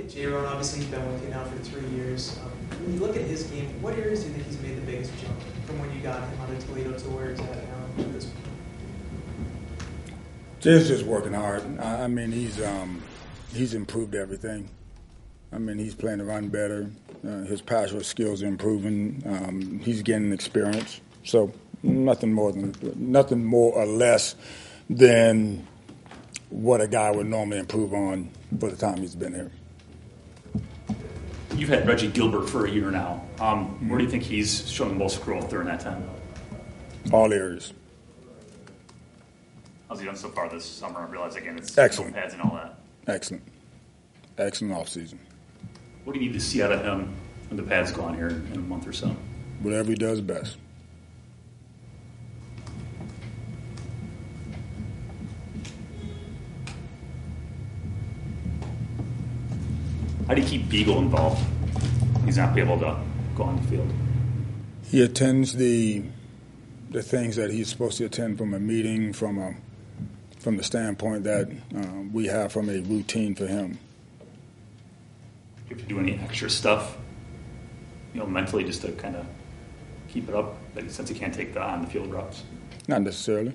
at J-Ron, obviously he's been with you now for 3 years. When you look at his game, what areas do you think he's made the biggest jump from when you got him out of Toledo to where he's at now at this point? Jay's just working hard. I mean, he's improved everything. I mean, he's playing the run better. His pass rush skills are improving. He's getting experience. So nothing more or less than what a guy would normally improve on for the time he's been here. You've had Reggie Gilbert for a year now. Where do you think he's shown the most growth during that time? All areas. How's he done so far this summer? I realize, again, it's excellent. Pads and all that. Excellent. Excellent offseason. What do you need to see out of him when the pads go on here in a month or so? Whatever he does best. How do you keep Beagle involved? He's not be able to go on the field. He attends the things that he's supposed to attend from a meeting, from the standpoint that we have from a routine for him. You have to do any extra stuff, mentally just to kind of keep it up, since he can't take the on-the-field reps? Not necessarily.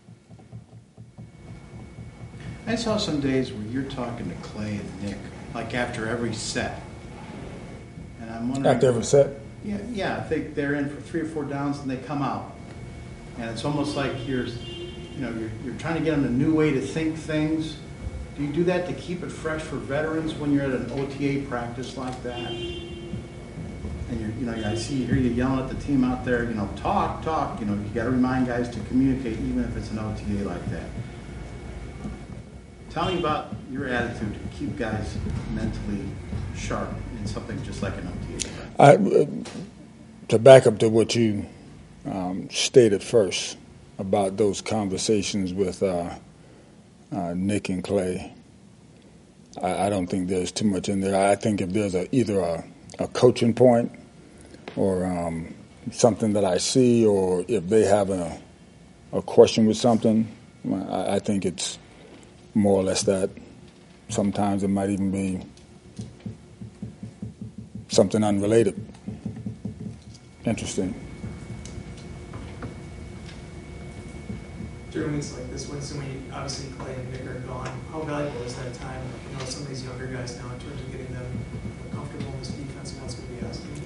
I saw some days where you're talking to Clay and Nick, like after every set. And I'm wondering... After every set? Yeah, I think they're in for 3 or 4 downs and they come out. And it's almost like you're trying to get them a new way to think things. Do you do that to keep it fresh for veterans when you're at an OTA practice like that? And I hear you yelling at the team out there, talk. You got to remind guys to communicate even if it's an OTA like that. Tell me about your attitude to keep guys mentally sharp in something just like an OTA. To back up to what you stated first about those conversations with Nick and Clay, I don't think there's too much in there. I think if there's either a coaching point or something that I see, or if they have a question with something, I think it's more or less that. Sometimes it might even be something unrelated. Interesting. During weeks like this, when obviously Clay and Nick are gone, how valuable is that time? Some of these younger guys now in terms of getting them comfortable in this defense and what's going to be asking.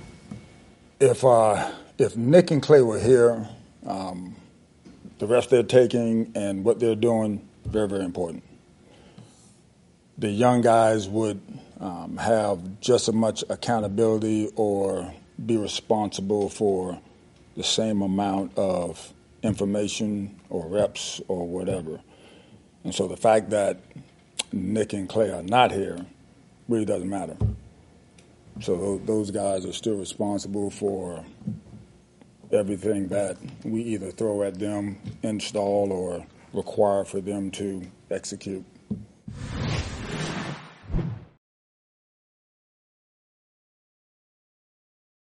If Nick and Clay were here, the rest they're taking and what they're doing, very, very important. The young guys would have just as much accountability or be responsible for the same amount of information or reps or whatever. And so the fact that Nick and Clay are not here really doesn't matter. So those guys are still responsible for everything that we either throw at them, install, or require for them to execute.